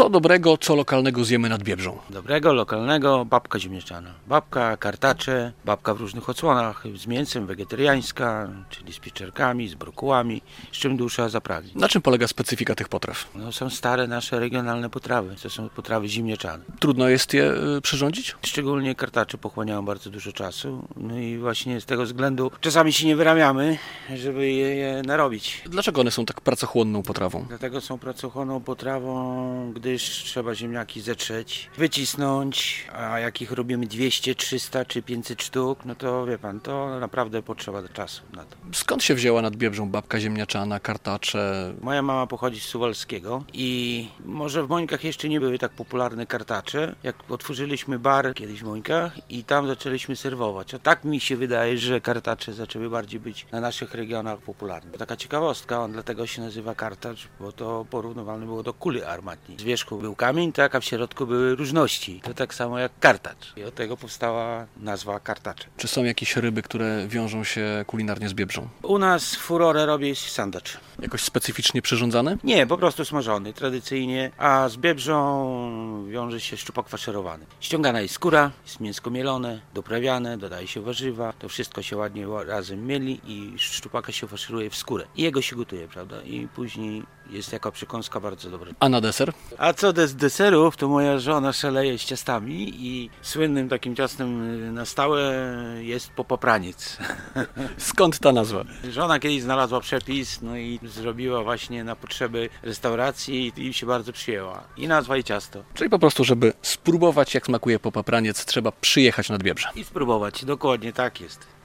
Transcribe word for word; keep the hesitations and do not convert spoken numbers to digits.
Co dobrego, co lokalnego zjemy nad Biebrzą? Dobrego, lokalnego, babka ziemniaczana. Babka, kartacze, babka w różnych odsłonach, z mięsem, wegetariańska, czyli z pieczarkami, z brokułami, z czym dusza zapragnie. Na czym polega specyfika tych potraw? No, są stare nasze regionalne potrawy, to są potrawy ziemniaczane. Trudno jest je y, przyrządzić? Szczególnie kartacze pochłaniają bardzo dużo czasu, no i właśnie z tego względu czasami się nie wyrabiamy, żeby je, je narobić. Dlaczego one są tak pracochłonną potrawą? Dlatego są pracochłonną potrawą, gdyż trzeba ziemniaki zetrzeć, wycisnąć, a jak ich robimy dwieście, trzysta czy pięćset sztuk, no to wie pan, to naprawdę potrzeba czasu na to. Skąd się wzięła nad Biebrzą babka ziemniaczana, kartacze? Moja mama pochodzi z Suwalskiego i może w Mońkach jeszcze nie były tak popularne kartacze. Jak otworzyliśmy bar kiedyś w Mońkach i tam zaczęliśmy serwować. A tak mi się wydaje, że kartacze zaczęły bardziej być na naszych regionach popularne. Taka ciekawostka, on dlatego się nazywa kartacz, bo to porównywalne było do kuli armatniej. Z wierzchu był kamień, tak, a w środku były różności. To tak samo jak kartacz. I od tego powstała nazwa kartacze. Czy są jakieś ryby, które wiążą się kulinarnie z Biebrzą? U nas furorę robi sandacz. Jakoś specyficznie przyrządzane? Nie, po prostu smażony, tradycyjnie, a z Biebrzą wiąże się szczupak faszerowany. Ściągana jest skóra, jest mięsko mielone, doprawiane, dodaje się warzywa, to wszystko się ładnie razem mieli i szczupaka się faszeruje w skórę. I jego się gotuje, prawda? I później jest jako przekąska bardzo dobra. A na deser? A co do deserów, to moja żona szaleje z ciastami i słynnym takim ciastem na stałe jest popapraniec. Skąd ta nazwa? Żona kiedyś znalazła przepis, no i zrobiła właśnie na potrzeby restauracji i się bardzo przyjęła. I nazwa, i ciasto. Czyli po prostu, żeby spróbować jak smakuje popapraniec, trzeba przyjechać nad Biebrze. I spróbować, dokładnie tak jest.